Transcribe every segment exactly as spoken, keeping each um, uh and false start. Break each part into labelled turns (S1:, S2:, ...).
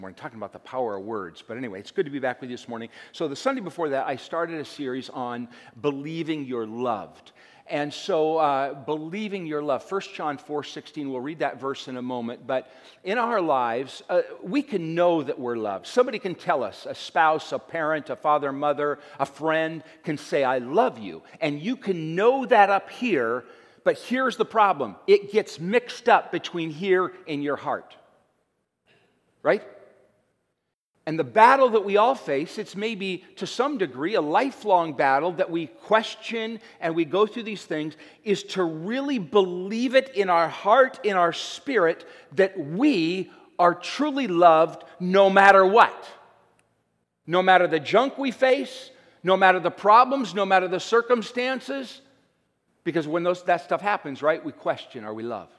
S1: morning, talking about the power of words. But anyway, it's good to be back with you this morning. So the Sunday before that, I started a series on believing you're loved. And so uh, believing you're loved, First John four sixteen, we'll read that verse in a moment. But in our lives, uh, we can know that we're loved. Somebody can tell us, a spouse, a parent, a father, mother, a friend can say, I love you. And you can know that up here, but here's the problem. It gets mixed up between here and your heart. Right? And the battle that we all face, it's maybe to some degree a lifelong battle that we question and we go through these things, is to really believe it in our heart, in our spirit, that we are truly loved no matter what. No matter the junk we face, no matter the problems, no matter the circumstances. Because when those, that stuff happens, right, we question, are we loved?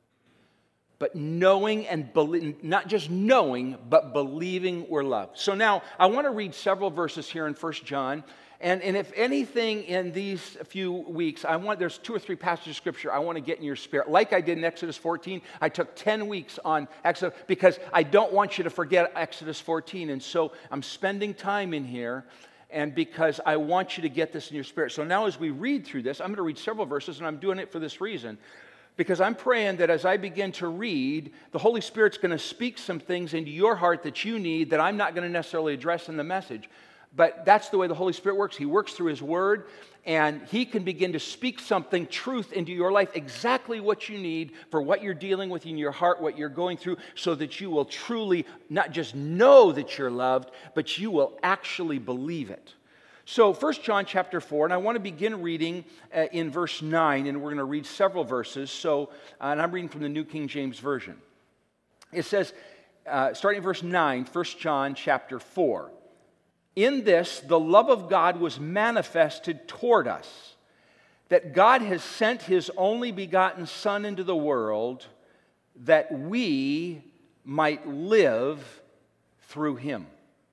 S1: But knowing and believing, not just knowing, but believing we're loved. So now, I want to read several verses here in First John. And, and if anything in these few weeks, I want, there's two or three passages of Scripture I want to get in your spirit. Like I did in Exodus fourteen, I took ten weeks on Exodus because I don't want you to forget Exodus fourteen. And so I'm spending time in here, and because I want you to get this in your spirit. So now as we read through this, I'm going to read several verses, and I'm doing it for this reason. Because I'm praying that as I begin to read, the Holy Spirit's going to speak some things into your heart that you need that I'm not going to necessarily address in the message. But that's the way the Holy Spirit works. He works through His Word, and He can begin to speak something, truth into your life, exactly what you need for what you're dealing with in your heart, what you're going through, so that you will truly not just know that you're loved, but you will actually believe it. So First John chapter four, and I want to begin reading uh, in verse nine, and we're going to read several verses. So, uh, and I'm reading from the New King James Version. It says, uh, starting in verse nine, First John chapter four, in this the love of God was manifested toward us, that God has sent His only begotten Son into the world, that we might live through Him.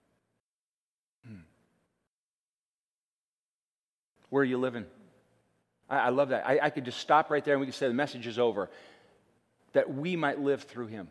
S1: Where are you living? I, I love that. I, I could just stop right there and we could say the message is over. That we might live through Him.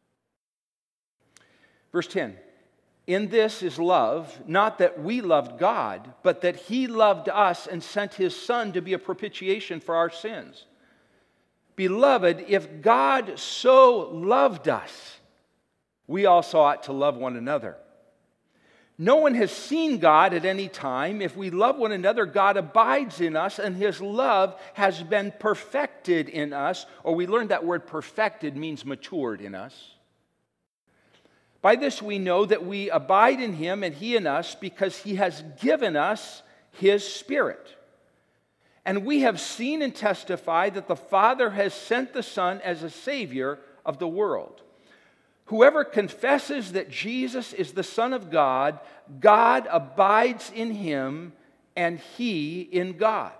S1: Verse ten. In this is love, not that we loved God, but that He loved us and sent His Son to be a propitiation for our sins. Beloved, if God so loved us, we also ought to love one another. No one has seen God at any time. If we love one another, God abides in us, and His love has been perfected in us. Or we learned that word perfected means matured in us. By this we know that we abide in Him and He in us, because He has given us His Spirit. And we have seen and testified that the Father has sent the Son as a Savior of the world. Whoever confesses that Jesus is the Son of God, God abides in him, and he in God.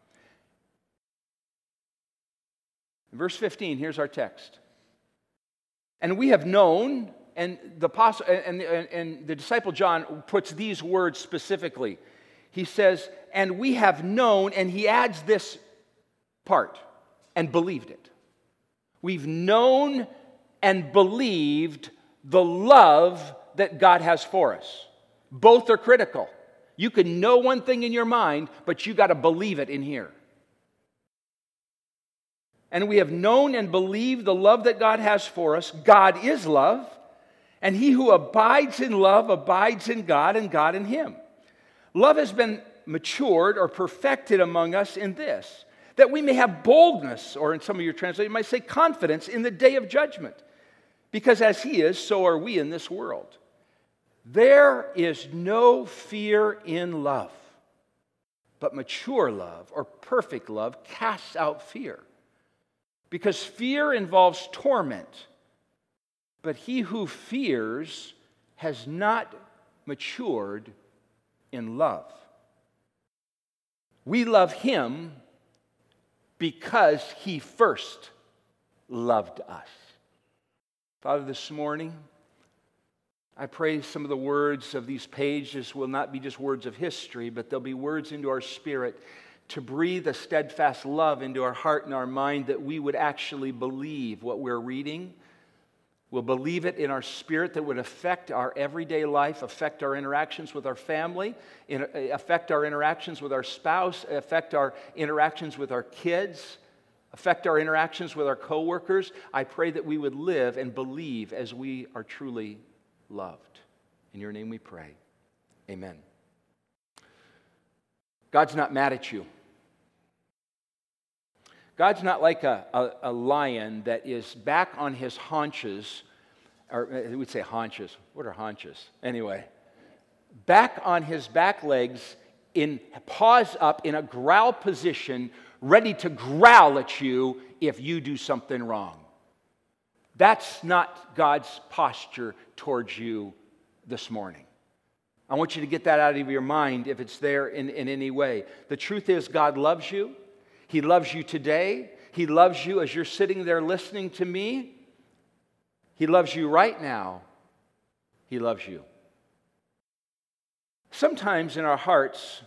S1: Verse fifteen, here's our text. And we have known, and the apostle and, and, and the disciple John puts these words specifically. He says, and we have known, and he adds this part, and believed it. We've known and believed the love that God has for us. Both are critical. You can know one thing in your mind, but you got to believe it in here. And we have known and believed the love that God has for us. God is love, and he who abides in love abides in God, and God in him. Love has been matured or perfected among us in this, that we may have boldness, or in some of your translations, you might say confidence in the day of judgment. Because as he is, so are we in this world. There is no fear in love, but mature love or perfect love casts out fear. Because fear involves torment, but he who fears has not matured in love. We love him because he first loved us. Father, this morning, I pray some of the words of these pages will not be just words of history, but they'll be words into our spirit to breathe a steadfast love into our heart and our mind, that we would actually believe what we're reading, We'll believe it in our spirit that would affect our everyday life, affect our interactions with our family, in, affect our interactions with our spouse, affect our interactions with our kids, affect our interactions with our coworkers. I pray that we would live and believe as we are truly loved. In your name we pray. Amen. God's not mad at you. God's not like a, a, a lion that is back on his haunches, or we'd say haunches. What are haunches? Anyway, back on his back legs, in paws up in a growl position, ready to growl at you if you do something wrong. That's not God's posture towards you this morning. I want you to get that out of your mind if it's there in, in any way. The truth is, God loves you. He loves you today. He loves you as you're sitting there listening to me. He loves you right now. He loves you. Sometimes in our hearts,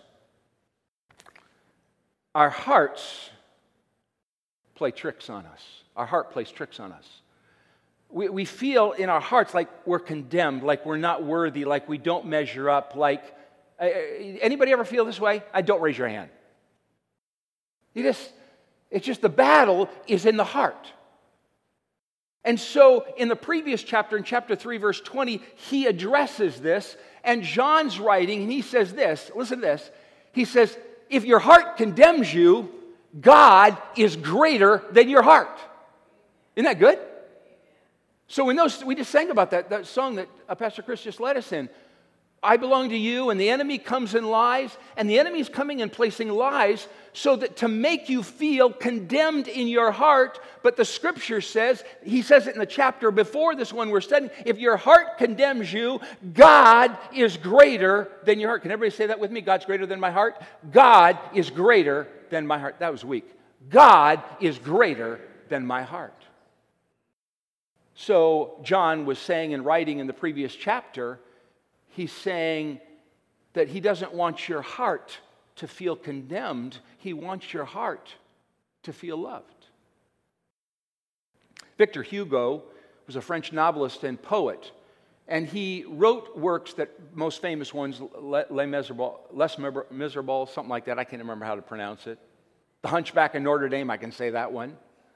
S1: our hearts play tricks on us. Our heart plays tricks on us. We, we feel in our hearts like we're condemned, like we're not worthy, like we don't measure up, like... Uh, anybody ever feel this way? I don't raise your hand. You just, it's just the battle is in the heart. And so in the previous chapter, in chapter three, verse twenty, he addresses this, and John's writing, and he says this, listen to this, he says, if your heart condemns you, God is greater than your heart. Isn't that good? So we know, we just sang about that, that song that uh, Pastor Chris just led us in. I belong to you, and the enemy comes and lies, and the enemy is coming and placing lies so that to make you feel condemned in your heart. But the scripture says, he says it in the chapter before this one we're studying, if your heart condemns you, God is greater than your heart. Can everybody say that with me? God's greater than my heart? God is greater than my heart. That was weak. God is greater than my heart. So John was saying and writing in the previous chapter, he's saying that he doesn't want your heart to feel condemned. He wants your heart to feel loved. Victor Hugo was a French novelist and poet, and he wrote works that, most famous ones, Les Miserables, Les Miserables, something like that. I can't remember how to pronounce it. The Hunchback of Notre Dame, I can say that one.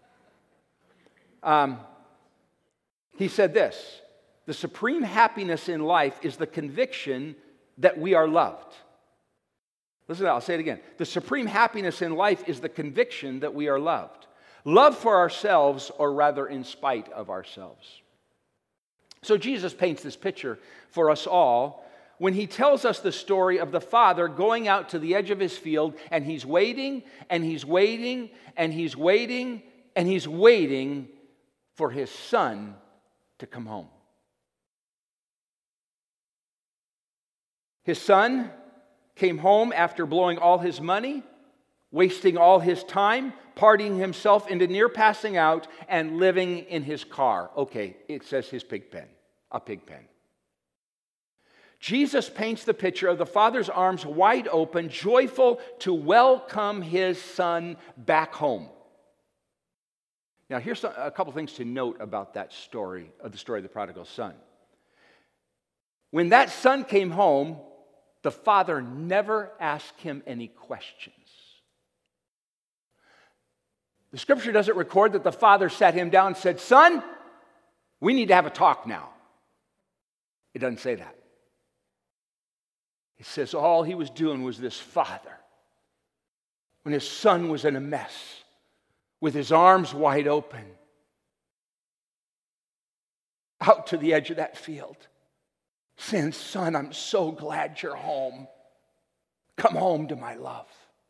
S1: Um, he said this, the supreme happiness in life is the conviction that we are loved. Listen to that, I'll say it again. The supreme happiness in life is the conviction that we are loved. Love for ourselves, or rather in spite of ourselves. So Jesus paints this picture for us all when he tells us the story of the father going out to the edge of his field, and he's waiting, and he's waiting, and he's waiting, and he's waiting for his son to come home. His son came home after blowing all his money, wasting all his time, partying himself into near passing out, and living in his car. Okay, it says his pig pen, a pig pen. Jesus paints the picture of the father's arms wide open, joyful to welcome his son back home. Now, here's a couple things to note about that story, of the story of the prodigal son. When that son came home, the father never asked him any questions. The scripture doesn't record that the father sat him down and said, son, we need to have a talk now. It doesn't say that. It says all he was doing was this father, when his son was in a mess, with his arms wide open, out to the edge of that field, saying, son, I'm so glad you're home. Come home to my love.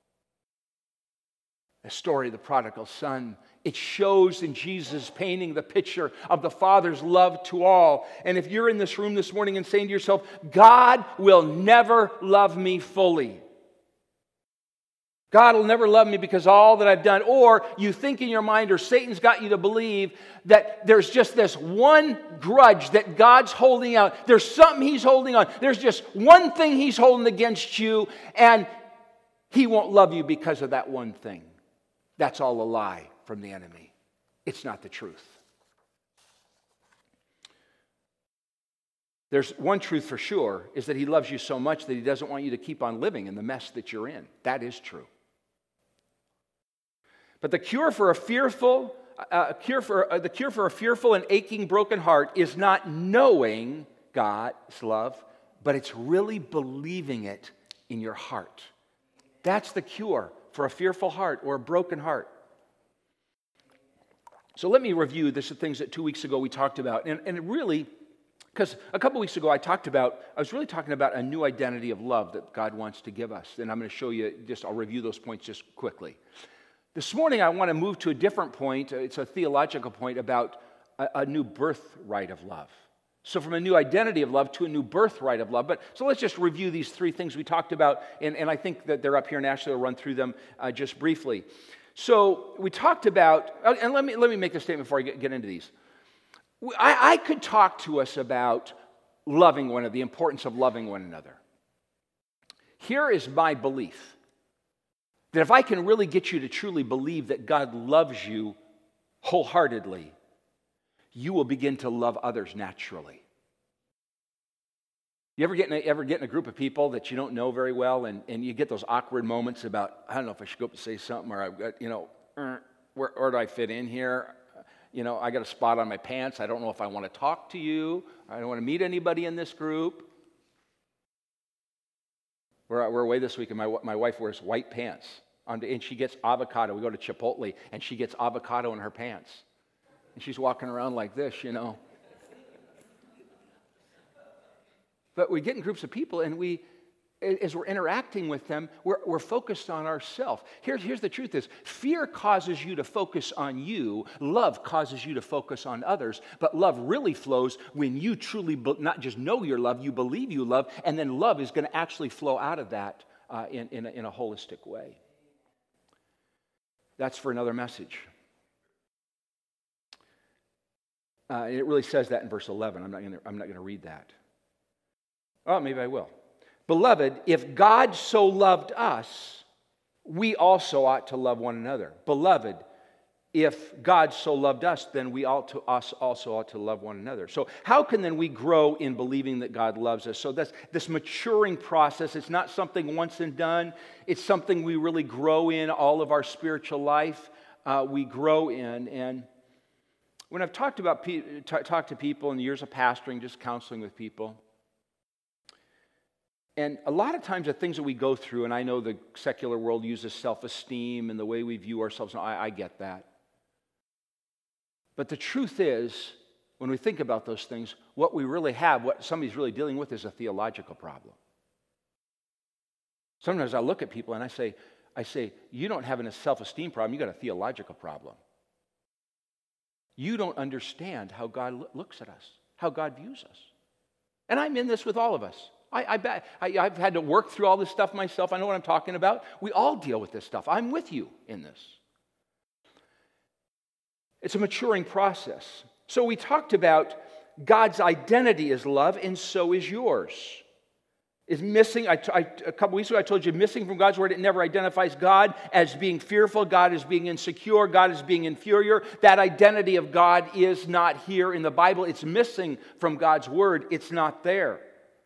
S1: The story of the prodigal son, it shows in Jesus painting the picture of the Father's love to all. And if you're in this room this morning and saying to yourself, God will never love me fully. God will never love me because of all that I've done. Or you think in your mind, or Satan's got you to believe that there's just this one grudge that God's holding out. There's something he's holding on. There's just one thing he's holding against you, and he won't love you because of that one thing. That's all a lie from the enemy. It's not the truth. There's one truth for sure, is that he loves you so much that he doesn't want you to keep on living in the mess that you're in. That is true. But the cure for a fearful, uh, cure for uh, the cure for a fearful and aching, broken heart is not knowing God's love, but it's really believing it in your heart. That's the cure for a fearful heart or a broken heart. So let me review this, the things that two weeks ago we talked about, and, and it really. Because a couple weeks ago I talked about, I was really talking about a new identity of love that God wants to give us. And I'm going to show you, just I'll review those points just quickly. This morning I want to move to a different point. It's a theological point about a, a new birthright of love. So from a new identity of love to a new birthright of love. But so let's just review these three things we talked about. And, and I think that they're up here and Ashley will run through them uh, just briefly. So we talked about, and let me, let me make a statement before I get, get into these. I, I could talk to us about loving one another, the importance of loving one another. Here is my belief, that if I can really get you to truly believe that God loves you wholeheartedly, you will begin to love others naturally. You ever get in a, ever get in a group of people that you don't know very well, and, and you get those awkward moments about, I don't know if I should go up and say something, or I've got, you know, er, where, where do I fit in here? You know, I got a spot on my pants. I don't know if I want to talk to you. I don't want to meet anybody in this group. We're, we're away this week, and my, my wife wears white pants. And she gets avocado. We go to Chipotle, and she gets avocado in her pants. And she's walking around like this, you know. But we get in groups of people, and we, as we're interacting with them, we're, we're focused on ourselves. Here's, here's the truth is, fear causes you to focus on you. Love causes you to focus on others. But love really flows when you truly be, not just know your love, you believe you love, and then love is going to actually flow out of that uh, in, in, a, in a holistic way. That's for another message. Uh, and it really says that in verse eleven. I'm not going to I'm not going to read that. Oh, maybe I will. Beloved, if God so loved us, we also ought to love one another. Beloved, if God so loved us, then we ought to us also ought to love one another. So how can then we grow in believing that God loves us? So that's this maturing process. It's not something once and done. It's something we really grow in all of our spiritual life. Uh, we grow in. And when I've talked about pe- t- talked to people in the years of pastoring, just counseling with people, and a lot of times the things that we go through, and I know the secular world uses self-esteem and the way we view ourselves, and I, I get that. But the truth is, when we think about those things, what we really have, what somebody's really dealing with is a theological problem. Sometimes I look at people and I say, I say, you don't have a self-esteem problem, you got a theological problem. You don't understand how God lo- looks at us, how God views us. And I'm in this with all of us. I, I bet I, I've had to work through all this stuff myself. I know what I'm talking about. We all deal with this stuff. I'm with you in this. It's a maturing process. So we talked about God's identity is love, and so is yours. Is missing, I, I, a couple weeks ago I told you, missing from God's word, it never identifies God as being fearful, God as being insecure, God as being inferior. That identity of God is not here in the Bible. It's missing from God's word. It's not there.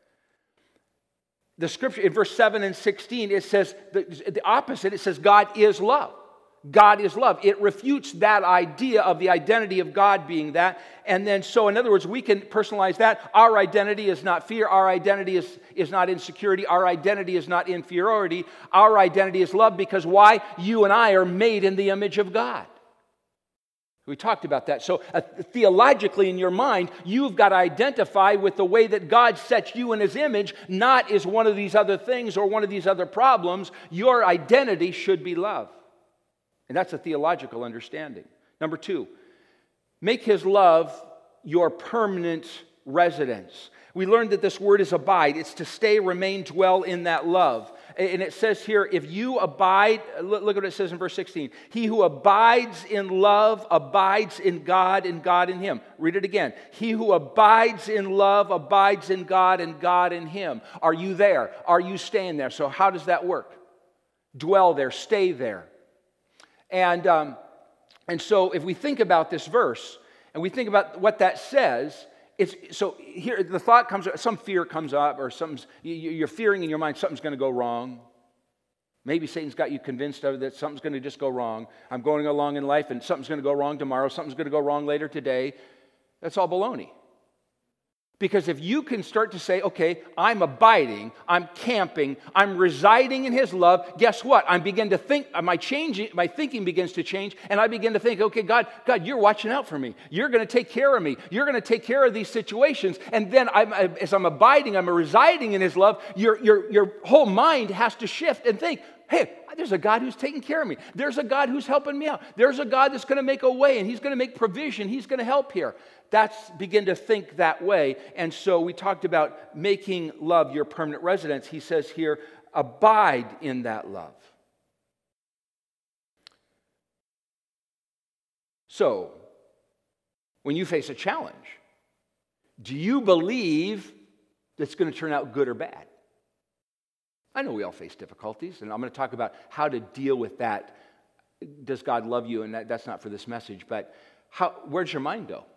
S1: The scripture, in verse seven and sixteen, it says the, the opposite. It says God is love. God is love. It refutes that idea of the identity of God being that. And then, so in other words, we can personalize that. Our identity is not fear. Our identity is, is not insecurity. Our identity is not inferiority. Our identity is love, because why? You and I are made in the image of God. We talked about that. So uh, theologically in your mind, you've got to identify with the way that God sets you in His image, not as one of these other things or one of these other problems. Your identity should be love. And that's a theological understanding. Number two, make His love your permanent residence. We learned that this word is abide. It's to stay, remain, dwell in that love. And it says here, if you abide, look at what it says in verse sixteen. He who abides in love abides in God, and God in him. Read it again. He who abides in love abides in God, and God in him. Are you there? Are you staying there? So how does that work? Dwell there, stay there. And, um, and so if we think about this verse, and we think about what that says, it's so here the thought comes, some fear comes up, or something's you're fearing in your mind something's going to go wrong. Maybe Satan's got you convinced of that something's going to just go wrong. I'm going along in life and something's going to go wrong tomorrow, something's going to go wrong later today. That's all baloney. Because if you can start to say, okay, I'm abiding, I'm camping, I'm residing in His love, guess what? I begin to think, my changing, my thinking begins to change, and I begin to think, okay, God, God, you're watching out for me. You're going to take care of me. You're going to take care of these situations. And then I'm, as I'm abiding, I'm residing in His love, your, your, your whole mind has to shift and think, hey, there's a God who's taking care of me. There's a God who's helping me out. There's a God that's going to make a way, and He's going to make provision. He's going to help here. That's begin to think that way. And so we talked about making love your permanent residence. He says here, abide in that love. So, when you face a challenge, do you believe that's going to turn out good or bad? I know we all face difficulties, and I'm going to talk about how to deal with that. Does God love you? And that, that's not for this message, but how, where's your mind go?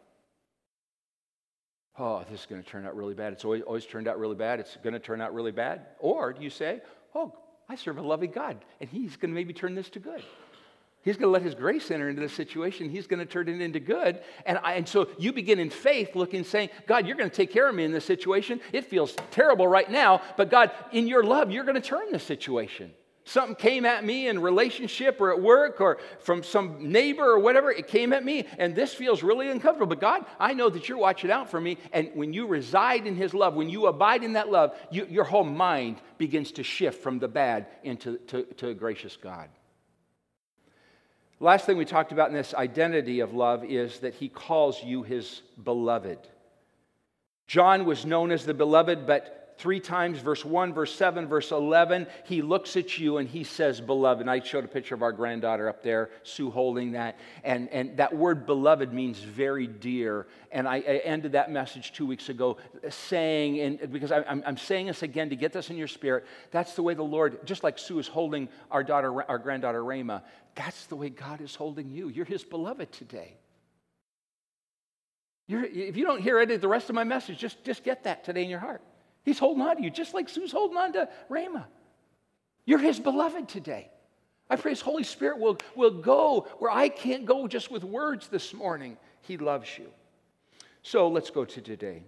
S1: Oh, this is going to turn out really bad. It's always, always turned out really bad. It's going to turn out really bad. Or do you say, oh, I serve a loving God, and He's going to maybe turn this to good. He's going to let His grace enter into this situation. He's going to turn it into good. And, I, and so you begin in faith looking, saying, God, you're going to take care of me in this situation. It feels terrible right now, but God, in your love, you're going to turn this situation. Something came at me in relationship or at work or from some neighbor or whatever. It came at me, and this feels really uncomfortable. But God, I know that you're watching out for me. And when you reside in His love, when you abide in that love, you, your whole mind begins to shift from the bad into to, to a gracious God. Last thing we talked about in this identity of love is that He calls you His beloved. John was known as the beloved, but three times, verse one, verse seven, verse eleven, he looks at you and he says, beloved. And I showed a picture of our granddaughter up there, Sue holding that. And, and that word beloved means very dear. And I, I ended that message two weeks ago saying, and because I, I'm, I'm saying this again to get this in your spirit, that's the way the Lord, just like Sue is holding our daughter, our granddaughter Rhema, that's the way God is holding you. You're His beloved today. You're, if you don't hear any of the rest of my message, just, just get that today in your heart. He's holding on to you, just like Sue's holding on to Rhema. You're His beloved today. I pray His Holy Spirit will, will go where I can't go just with words this morning. He loves you. So let's go to today.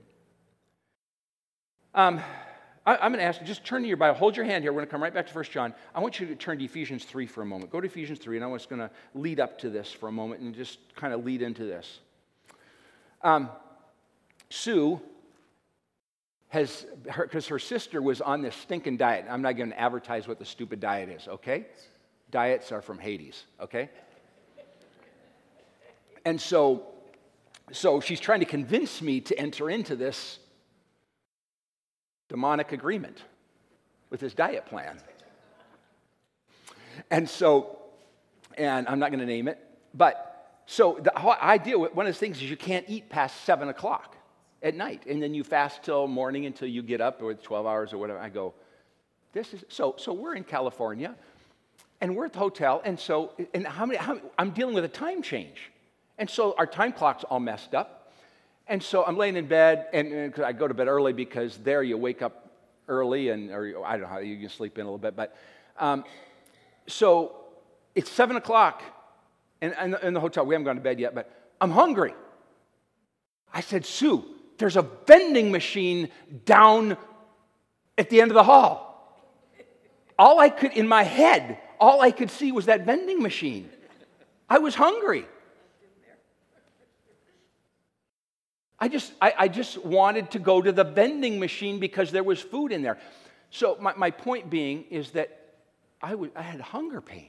S1: Um, I, I'm going to ask you, just turn to your Bible. Hold your hand here. We're going to come right back to First John. I want you to turn to Ephesians three for a moment. Go to Ephesians three, and I was going to lead up to this for a moment and just kind of lead into this. Um, Sue has, because her, her sister was on this stinking diet. I'm not going to advertise what the stupid diet is, okay? Diets are from Hades, okay? And so, so she's trying to convince me to enter into this demonic agreement with this diet plan. And so, and I'm not going to name it, but so the whole idea, one of the things is you can't eat past seven o'clock at night, and then you fast till morning until you get up with twelve hours or whatever. I go, this is, so So we're in California, and we're at the hotel, and so, and how many, how, I'm dealing with a time change. And so our time clock's all messed up. And so I'm laying in bed, and, and I go to bed early because there you wake up early, and or I don't know how you can sleep in a little bit. But um, so it's seven o'clock, and in, in the hotel, we haven't gone to bed yet, but I'm hungry. I said, Sue, there's a vending machine down at the end of the hall. All I could, in my head, all I could see was that vending machine. I was hungry. I just, I, I just wanted to go to the vending machine because there was food in there. So my, my point being is that I, w- I had hunger pains.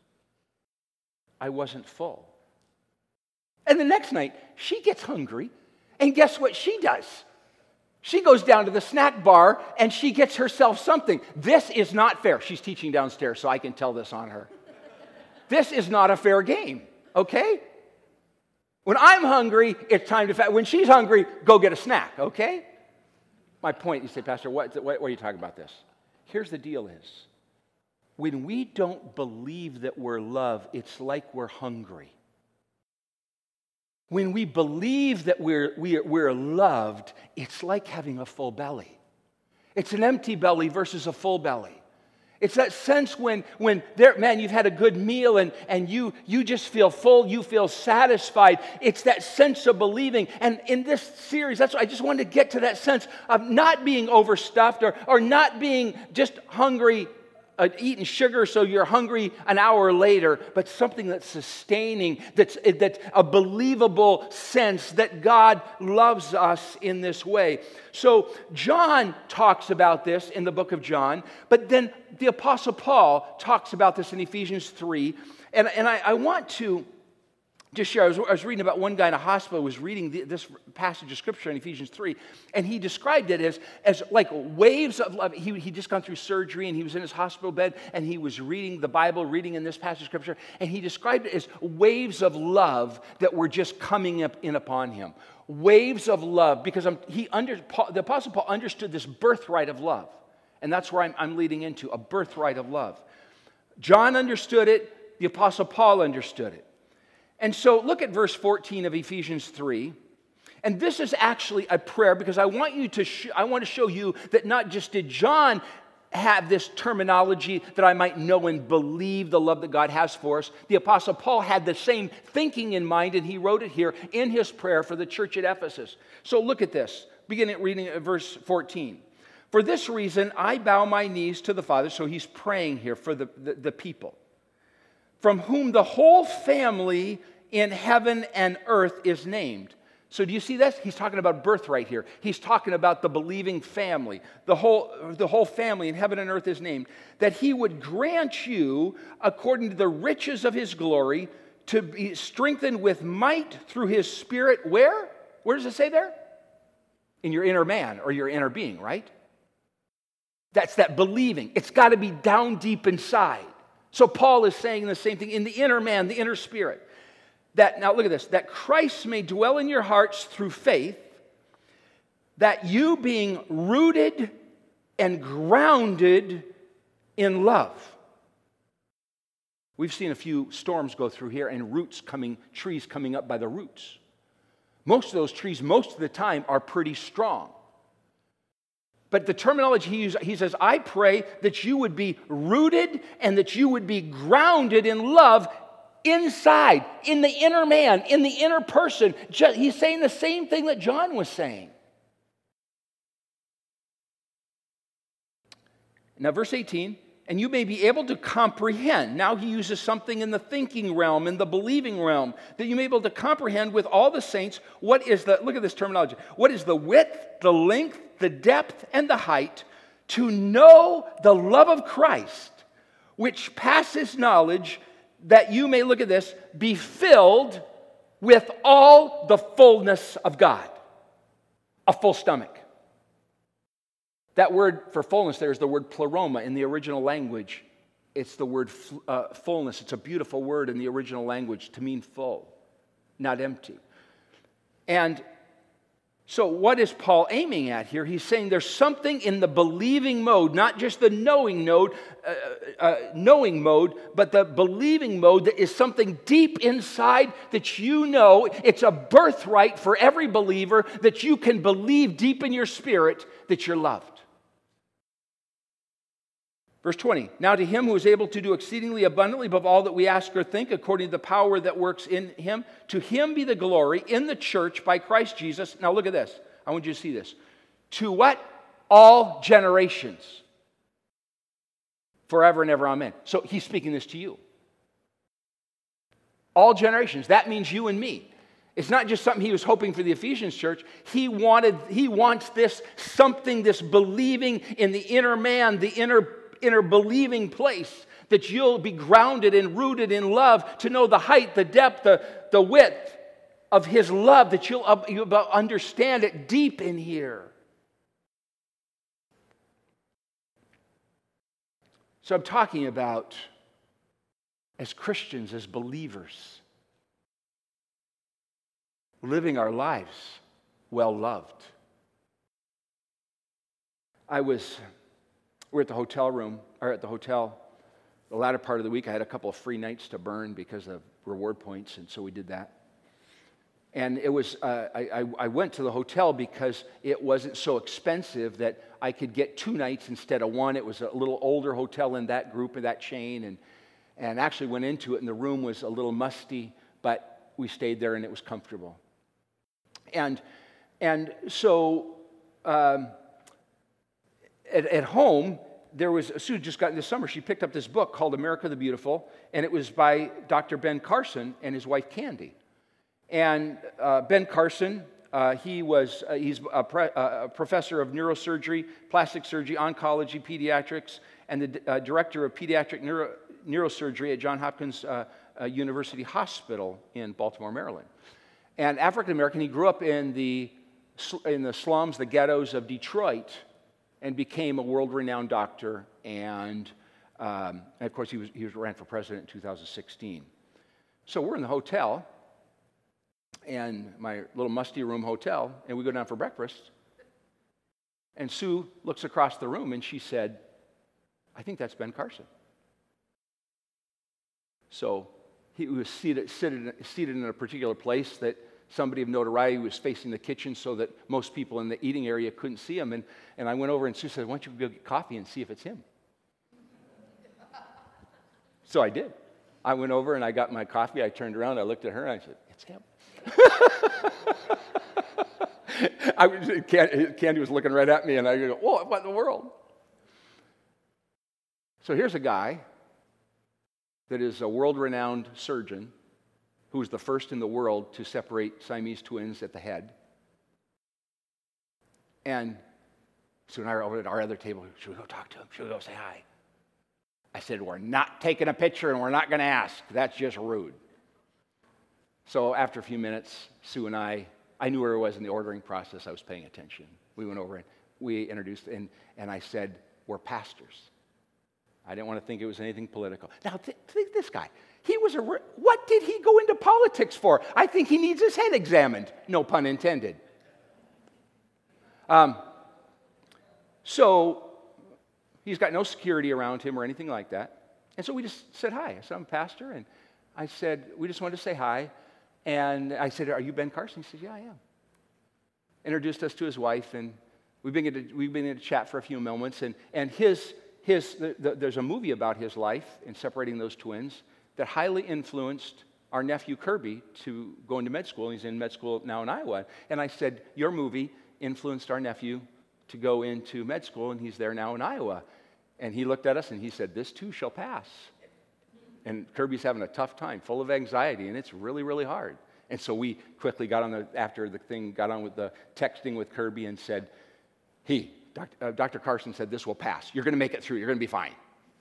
S1: I wasn't full. And the next night, she gets hungry, and guess what she does? She goes down to the snack bar, and she gets herself something. This is not fair. She's teaching downstairs, so I can tell this on her. This is not a fair game, okay? When I'm hungry, it's time to fast. When she's hungry, go get a snack, okay? My point, you say, Pastor, what, what, what are you talking about this? Here's the deal is, when we don't believe that we're loved, it's like we're hungry. When we believe that we're, we're, we're loved, it's like having a full belly. It's an empty belly versus a full belly. It's that sense when, when there, man, you've had a good meal and, and you, you just feel full, you feel satisfied. It's that sense of believing. And in this series, that's why I just wanted to get to that sense of not being overstuffed or, or not being just hungry, uh, eating sugar so you're hungry an hour later, but something that's sustaining, that's, that's a believable sense that God loves us in this way. So John talks about this in the book of John, but then the Apostle Paul talks about this in Ephesians three. And, and I, I want to just share, I was, I was reading about one guy in a hospital who was reading the, this passage of Scripture in Ephesians three, and he described it as, as like waves of love. He had just gone through surgery, and he was in his hospital bed, and he was reading the Bible, reading in this passage of Scripture, and he described it as waves of love that were just coming up in upon him. Waves of love, because I'm, he under, Paul, the Apostle Paul understood this birthright of love, and that's where I'm, I'm leading into, a birthright of love. John understood it, the Apostle Paul understood it. And so look at verse fourteen of Ephesians three. And this is actually a prayer because I want you to sh- I want to show you that not just did John have this terminology that I might know and believe the love that God has for us. The Apostle Paul had the same thinking in mind, and he wrote it here in his prayer for the church at Ephesus. So look at this, beginning reading at verse fourteen. For this reason, I bow my knees to the Father. So he's praying here for the, the, the people, from whom the whole family in heaven and earth is named. So do you see this? He's talking about birthright here. He's talking about the believing family. The whole, the whole family in heaven and earth is named. That he would grant you, according to the riches of his glory, to be strengthened with might through his Spirit. Where? Where does it say there? In your inner man or your inner being, right? That's that believing. It's got to be down deep inside. So Paul is saying the same thing in the inner man, the inner spirit. That, now look at this, that Christ may dwell in your hearts through faith, that you being rooted and grounded in love. We've seen a few storms go through here and roots coming, trees coming up by the roots. Most of those trees, most of the time, are pretty strong. But the terminology he uses, he says, I pray that you would be rooted and that you would be grounded in love inside, in the inner man, in the inner person. He's saying the same thing that John was saying. Now, verse eighteen, and you may be able to comprehend. Now he uses something in the thinking realm, in the believing realm, that you may be able to comprehend with all the saints what is the, look at this terminology, what is the width, the length, the depth, and the height, to know the love of Christ, which passes knowledge, that you may, look at this, be filled with all the fullness of God. A full stomach. That word for fullness there is the word pleroma in the original language. It's the word uh, fullness. It's a beautiful word in the original language to mean full, not empty. And so what is Paul aiming at here? He's saying there's something in the believing mode, not just the knowing mode, uh, uh, knowing mode, but the believing mode that is something deep inside that you know. It's a birthright for every believer that you can believe deep in your spirit that you're loved. Verse twenty, now to him who is able to do exceedingly abundantly above all that we ask or think, according to the power that works in him, to him be the glory in the church by Christ Jesus. Now look at this. I want you to see this. To what? All generations. Forever and ever, amen. So he's speaking this to you. All generations. That means you and me. It's not just something he was hoping for the Ephesians church. He wanted, he wants this something, this believing in the inner man, the inner inner believing place, that you'll be grounded and rooted in love, to know the height, the depth, the, the width of his love, that you'll, you'll understand it deep in here. So I'm talking about, as Christians, as believers, living our lives well loved. I was We're at the hotel room, or at the hotel. The latter part of the week, I had a couple of free nights to burn because of reward points, and so we did that. And it was, uh, I, I I went to the hotel because it wasn't so expensive that I could get two nights instead of one. It was a little older hotel in that group, of that chain, and, and actually went into it, and the room was a little musty, but we stayed there, and it was comfortable. And, and so um, at, at home, there was, Sue just got this summer, she picked up this book called America the Beautiful, and it was by Doctor Ben Carson and his wife, Candy. And uh, Ben Carson, uh, he was, uh, he's a, pre- uh, a professor of neurosurgery, plastic surgery, oncology, pediatrics, and the uh, director of pediatric neuro- neurosurgery at Johns Hopkins uh, uh, University Hospital in Baltimore, Maryland. And African American, he grew up in the, in the slums, the ghettos of Detroit, and became a world-renowned doctor. And, um, and of course, he was, he was ran for president in two thousand sixteen. So we're in the hotel, and my little musty room hotel, and we go down for breakfast. And Sue looks across the room, and she said, "I think that's Ben Carson." So he was seated, seated, seated in a particular place that somebody of notoriety was facing the kitchen so that most people in the eating area couldn't see him. And, and I went over, and Sue said, "Why don't you go get coffee and see if it's him?" So I did. I went over, and I got my coffee. I turned around, I looked at her, and I said, "It's him." I was, Candy was looking right at me, and I go, "Whoa, what in the world?" So here's a guy that is a world-renowned surgeon who was the first in the world to separate Siamese twins at the head. And Sue and I are over at our other table. "Should we go talk to him? Should we go say hi?" I said, "We're not taking a picture, and we're not going to ask. That's just rude." So after a few minutes, Sue and I, I knew where I was in the ordering process. I was paying attention. We went over and we introduced, and, and I said, "We're pastors." I didn't want to think it was anything political. Now, th- think this guy. He was a, re- what did he go into politics for? I think he needs his head examined. No pun intended. Um, so he's got no security around him or anything like that. And so we just said hi. I said, "I'm a pastor." And I said, we just wanted to say hi. And I said, "Are you Ben Carson?" He said, "Yeah, I am." Introduced us to his wife, and we've been to, we've been in a chat for a few moments. And, and his, his the, the, there's a movie about his life in separating those twins that highly influenced our nephew Kirby to go into med school. He's in med school now in Iowa. And I said, "Your movie influenced our nephew to go into med school, and he's there now in Iowa." And he looked at us and he said, "This too shall pass." And Kirby's having a tough time, full of anxiety, and it's really, really hard. And so we quickly got on the, after the thing, got on with the texting with Kirby and said, he, Doctor Uh, Doctor Carson said, "This will pass. You're going to make it through. You're going to be fine."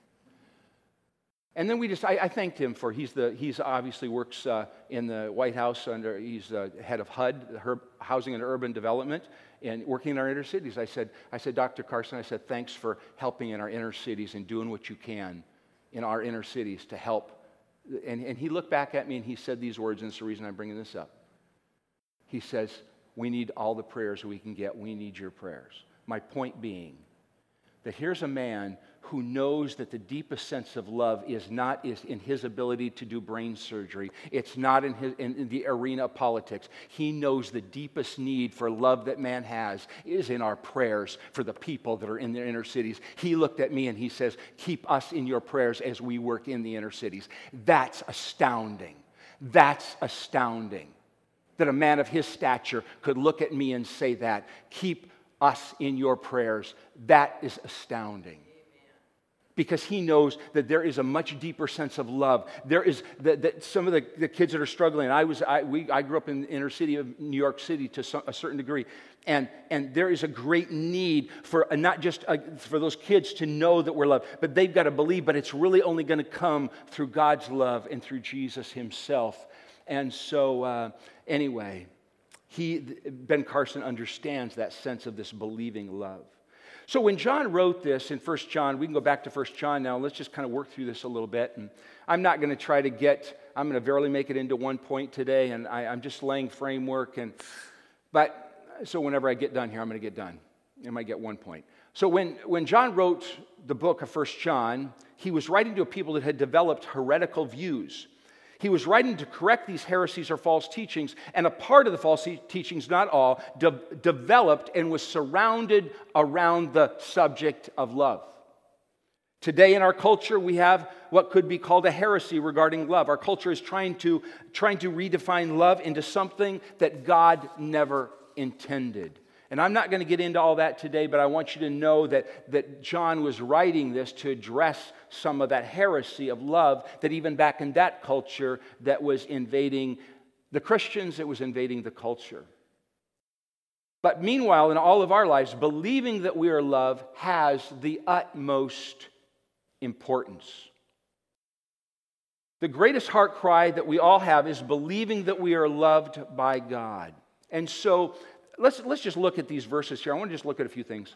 S1: And then we just, I, I thanked him for, he's the, he's obviously works uh, in the White House under, he's uh, head of H U D, the Herb, Housing and Urban Development, and working in our inner cities. I said, I said, "Doctor Carson," I said, "thanks for helping in our inner cities and doing what you can in our inner cities to help." And, and he looked back at me and he said these words, and it's the reason I'm bringing this up. He says, "We need all the prayers we can get. We need your prayers." My point being that here's a man who knows that the deepest sense of love is not is in his ability to do brain surgery. It's not in, his, in, in the arena of politics. He knows the deepest need for love that man has is in our prayers for the people that are in the inner cities. He looked at me and he says, "Keep us in your prayers as we work in the inner cities." That's astounding. That's astounding that a man of his stature could look at me and say that. Keep us in your prayers. That is astounding. Because he knows that there is a much deeper sense of love. There is that, that some of the, the kids that are struggling. I was I we I grew up in the inner city of New York City to some, a certain degree, and and there is a great need for uh, not just uh, for those kids to know that we're loved, but they've got to believe. But it's really only going to come through God's love and through Jesus Himself. And so uh, anyway, he Ben Carson understands that sense of this believing love. So when John wrote this in First John, we can go back to First John now. Let's just kind of work through this a little bit. And I'm not going to try to get, I'm going to barely make it into one point today, and I, I'm just laying framework. And But, so whenever I get done here, I'm going to get done. I might get one point. So when, when John wrote the book of First John, he was writing to a people that had developed heretical views. He was writing to correct these heresies or false teachings, and a part of the false teachings, not all, de- developed and was surrounded around the subject of love. Today in our culture, we have what could be called a heresy regarding love. Our culture is trying to, trying to redefine love into something that God never intended. And I'm not going to get into all that today, but I want you to know that, that John was writing this to address some of that heresy of love that even back in that culture that was invading the Christians, it was invading the culture. But meanwhile, in all of our lives, believing that we are loved has the utmost importance. The greatest heart cry that we all have is believing that we are loved by God. And so let's, let's just look at these verses here. I want to just look at a few things.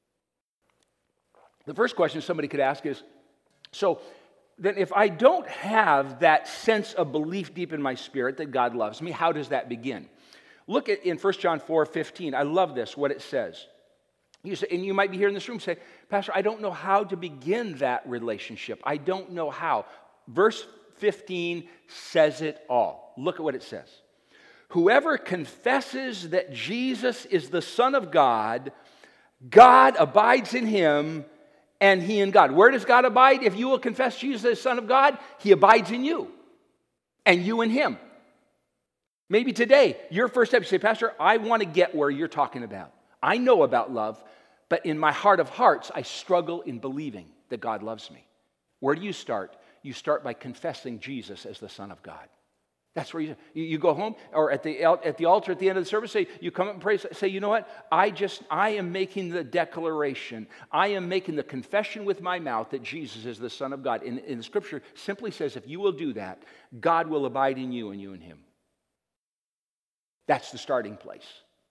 S1: The first question somebody could ask is, so then if I don't have that sense of belief deep in my spirit that God loves me, how does that begin? Look at in First John four fifteen. I love this, what it says. You say, and you might be here in this room and say, Pastor, I don't know how to begin that relationship. I don't know how. Verse fifteen says it all. Look at what it says. Whoever confesses that Jesus is the Son of God, God abides in him, and he in God. Where does God abide? If you will confess Jesus as the Son of God, he abides in you, and you in him. Maybe today, your first step, you say, Pastor, I want to get where you're talking about. I know about love, but in my heart of hearts, I struggle in believing that God loves me. Where do you start? You start by confessing Jesus as the Son of God. That's where you, you go home, or at the, at the altar at the end of the service, say, you come up and pray, say, you know what? I just, I am making the declaration. I am making the confession with my mouth that Jesus is the Son of God. And, and the Scripture simply says, if you will do that, God will abide in you and you in him. That's the starting place.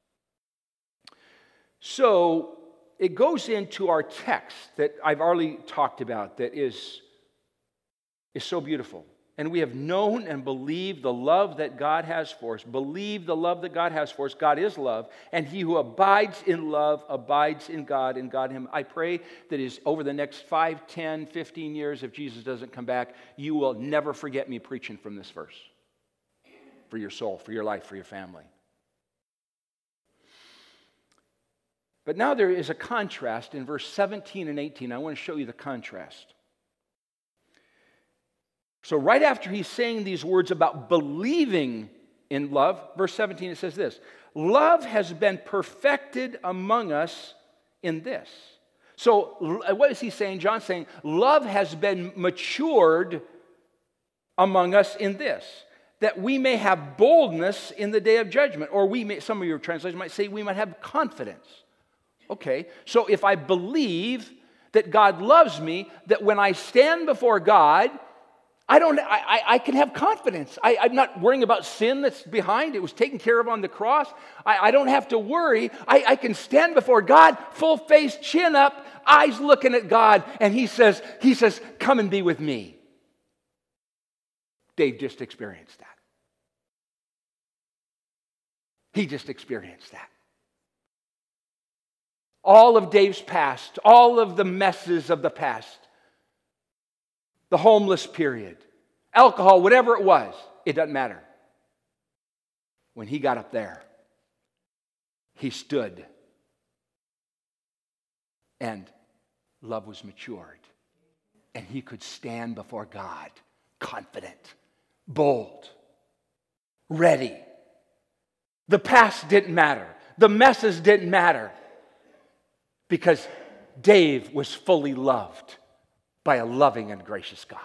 S1: So it goes into our text that I've already talked about that is, is so beautiful. And we have known and believed the love that God has for us. Believe the love that God has for us. God is love. And he who abides in love abides in God and God in him. I pray that is over the next five, ten, fifteen years, if Jesus doesn't come back, you will never forget me preaching from this verse. For your soul, for your life, for your family. But now there is a contrast in verse seventeen and eighteen. I want to show you the contrast. So right after he's saying these words about believing in love, verse seventeen, it says this, love has been perfected among us in this. So what is he saying? John's saying, love has been matured among us in this, that we may have boldness in the day of judgment. Or we may, some of your translations might say we might have confidence. Okay, so if I believe that God loves me, that when I stand before God, I don't. I, I, I can have confidence. I, I'm not worrying about sin that's behind. It was taken care of on the cross. I, I don't have to worry. I, I can stand before God, full face, chin up, eyes looking at God, and He says, He says, "Come and be with me." Dave just experienced that. He just experienced that. All of Dave's past, all of the messes of the past, the homeless period, alcohol, whatever it was, it doesn't matter. When he got up there, he stood, and love was matured, and he could stand before God, confident, bold, ready. The past didn't matter. The messes didn't matter. Because Dave was fully loved by a loving and gracious God.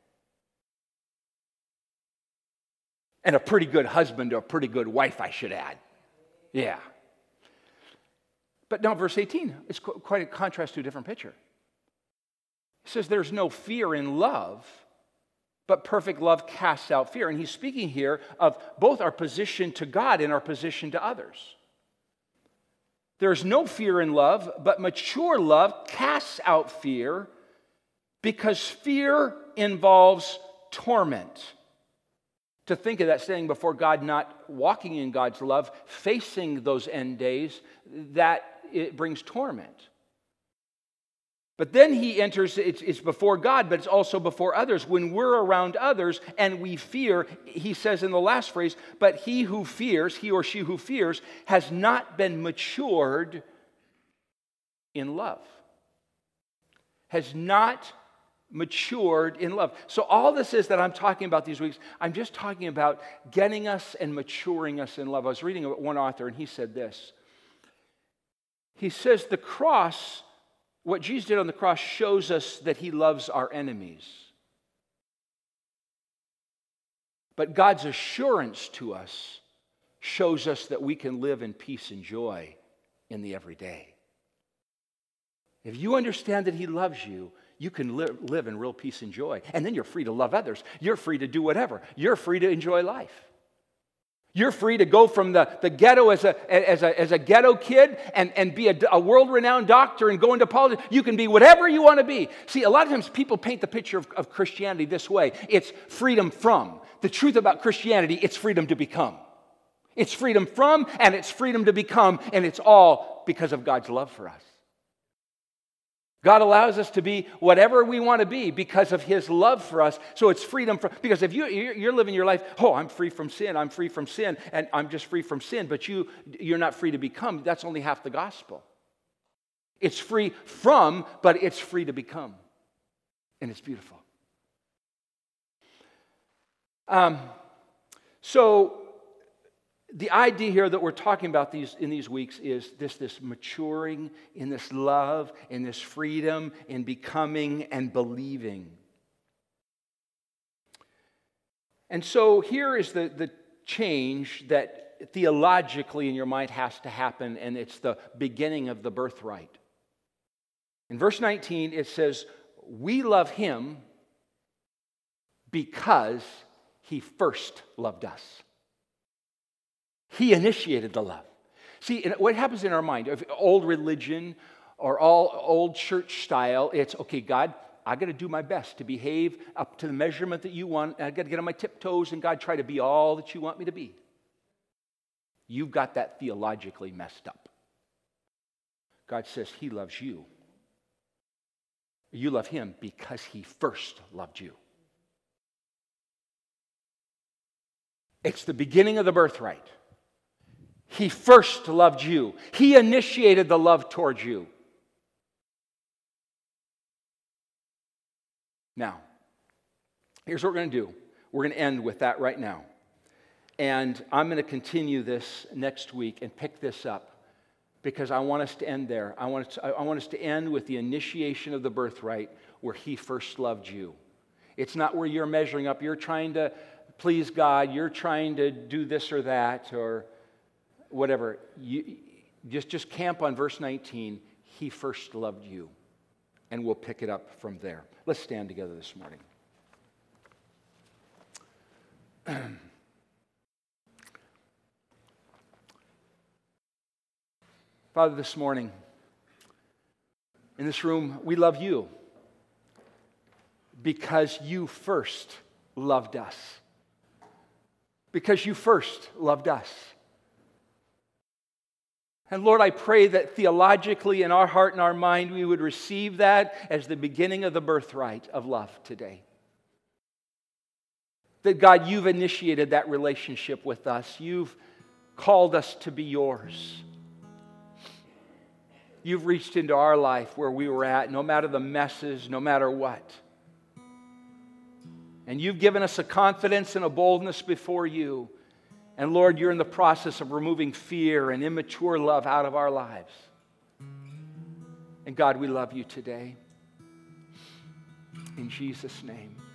S1: And a pretty good husband or a pretty good wife, I should add. Yeah. But now verse eighteen, it's quite a contrast to a different picture. It says there's no fear in love, but perfect love casts out fear. And he's speaking here of both our position to God and our position to others. There's no fear in love, but mature love casts out fear because fear involves torment. To think of that standing before God, not walking in God's love, facing those end days, that it brings torment. But then he enters, it's, it's before God, but it's also before others. When we're around others and we fear, he says in the last phrase, but he who fears, he or she who fears, has not been matured in love. Has not matured in love. So all this is that I'm talking about these weeks, I'm just talking about getting us and maturing us in love. I was reading one author and he said this. He says the cross, what Jesus did on the cross shows us that he loves our enemies. But God's assurance to us shows us that we can live in peace and joy in the everyday. If you understand that he loves you, you can li- live in real peace and joy. And then you're free to love others. You're free to do whatever. You're free to enjoy life. You're free to go from the, the ghetto as a, as, a, as a ghetto kid and, and be a, a world-renowned doctor and go into politics. You can be whatever you want to be. See, a lot of times people paint the picture of, of Christianity this way. It's freedom from. The truth about Christianity, it's freedom to become. It's freedom from and it's freedom to become, and it's all because of God's love for us. God allows us to be whatever we want to be because of his love for us. So it's freedom from, because if you, you're living your life, oh, I'm free from sin, I'm free from sin, and I'm just free from sin, but you, you're not free to become, that's only half the gospel. It's free from, but it's free to become. And it's beautiful. Um, so the idea here that we're talking about these in these weeks is this, this maturing in this love, in this freedom, in becoming and believing. And so here is the, the change that theologically in your mind has to happen, and it's the beginning of the birthright. In verse nineteen, it says, we love him because he first loved us. He initiated the love. See, what happens in our mind, if old religion or all old church style, it's, okay, God, I got to do my best to behave up to the measurement that you want. I got to get on my tiptoes, and God, try to be all that you want me to be. You've got that theologically messed up. God says he loves you. You love him because he first loved you. It's the beginning of the birthright. He first loved you. He initiated the love towards you. Now, here's what we're going to do. We're going to end with that right now. And I'm going to continue this next week and pick this up because I want us to end there. I want us to, I want us to end with the initiation of the birthright where he first loved you. It's not where you're measuring up. You're trying to please God. You're trying to do this or that or whatever. You, just, just camp on verse nineteen. He first loved you. And we'll pick it up from there. Let's stand together this morning. Father, this morning, in this room, we love you because you first loved us. Because you first loved us. And Lord, I pray that theologically in our heart and our mind, we would receive that as the beginning of the birthright of love today. That God, you've initiated that relationship with us. You've called us to be yours. You've reached into our life where we were at, no matter the messes, no matter what. And you've given us a confidence and a boldness before you. And Lord, you're in the process of removing fear and immature love out of our lives. And God, we love you today. In Jesus' name.